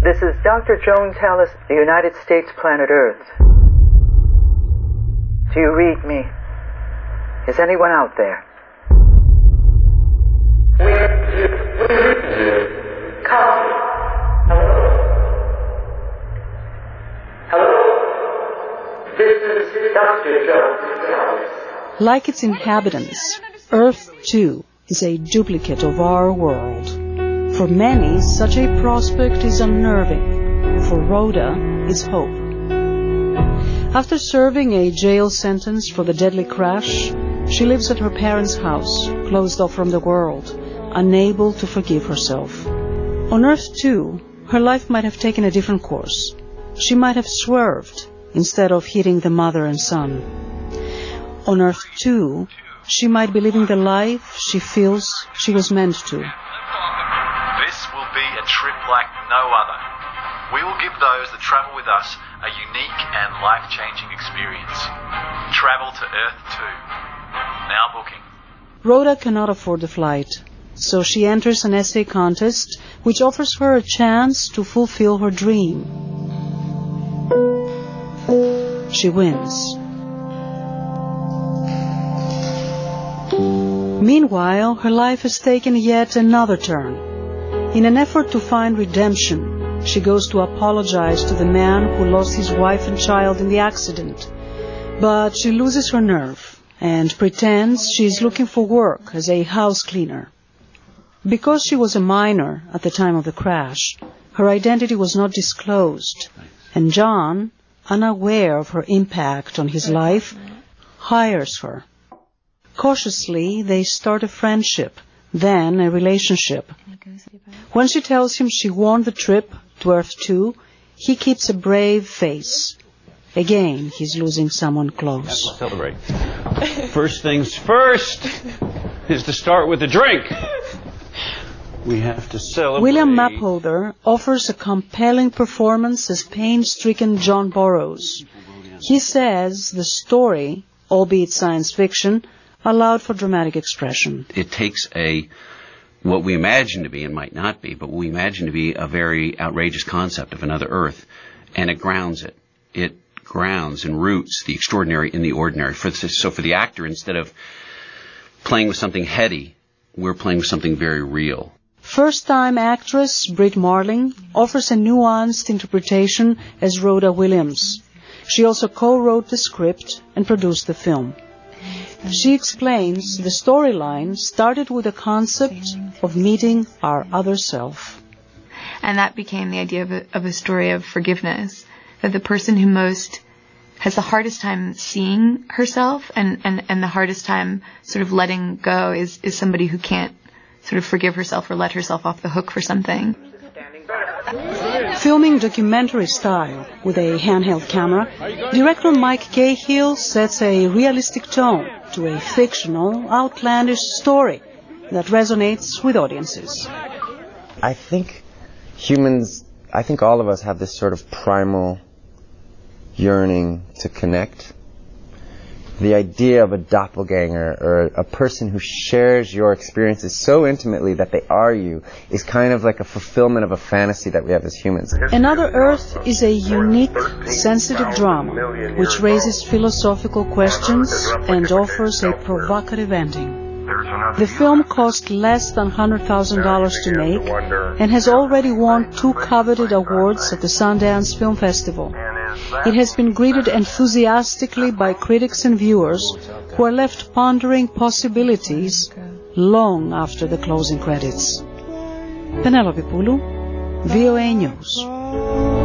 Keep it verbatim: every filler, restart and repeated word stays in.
This is Doctor Joan Tallis, the United States Planet Earth. Do you read me? Is anyone out there? Copy. Hello? Hello? This is Doctor Joan Tallis. Like its inhabitants, Earth, too, is a duplicate of our world. For many, such a prospect is unnerving. For Rhoda, it's hope. After serving a jail sentence for the deadly crash, she lives at her parents' house, closed off from the world, unable to forgive herself. On Earth, too, her life might have taken a different course. She might have swerved instead of hitting the mother and son. On Earth, too, she might be living the life she feels she was meant to. This will be a trip like no other. We will give those that travel with us a unique and life-changing experience. Travel to Earth two. Now booking. Rhoda cannot afford the flight, so she enters an essay contest which offers her a chance to fulfill her dream. She wins. Meanwhile, her life has taken yet another turn. In an effort to find redemption, she goes to apologize to the man who lost his wife and child in the accident. But she loses her nerve and pretends she is looking for work as a house cleaner. Because she was a minor at the time of the crash, her identity was not disclosed, and John, unaware of her impact on his life, hires her. Cautiously, they start a friendship, then a relationship. When she tells him she won the trip to Earth two, he keeps a brave face. Again, he's losing someone close. Celebrate. First things first is to start with a drink. We have to celebrate. William Mapother offers a compelling performance as pain-stricken John Burroughs. He says the story, albeit science fiction, allowed for dramatic expression. It takes a, what we imagine to be, and might not be, but what we imagine to be a very outrageous concept of another Earth, and it grounds it. It grounds and roots the extraordinary in the ordinary. For the, so for the actor, instead of playing with something heady, we're playing with something very real. First-time actress Brit Marling offers a nuanced interpretation as Rhoda Williams. She also co-wrote the script and produced the film. She explains the storyline started with the concept of meeting our other self. And that became the idea of a, of a story of forgiveness, that the person who most has the hardest time seeing herself and, and, and the hardest time sort of letting go is, is somebody who can't sort of forgive herself or let herself off the hook for something. Filming documentary style with a handheld camera, director Mike Cahill sets a realistic tone to a fictional, outlandish story that resonates with audiences. I think humans, I think all of us have this sort of primal yearning to connect. The idea of a doppelganger or a person who shares your experiences so intimately that they are you is kind of like a fulfillment of a fantasy that we have as humans. Another Earth is a unique, sensitive drama which raises philosophical questions and offers a provocative ending. The film cost less than one hundred thousand dollars to make and has already won two coveted awards at the Sundance Film Festival. It has been greeted enthusiastically by critics and viewers who are left pondering possibilities long after the closing credits. Penelope Poulou, V O A News.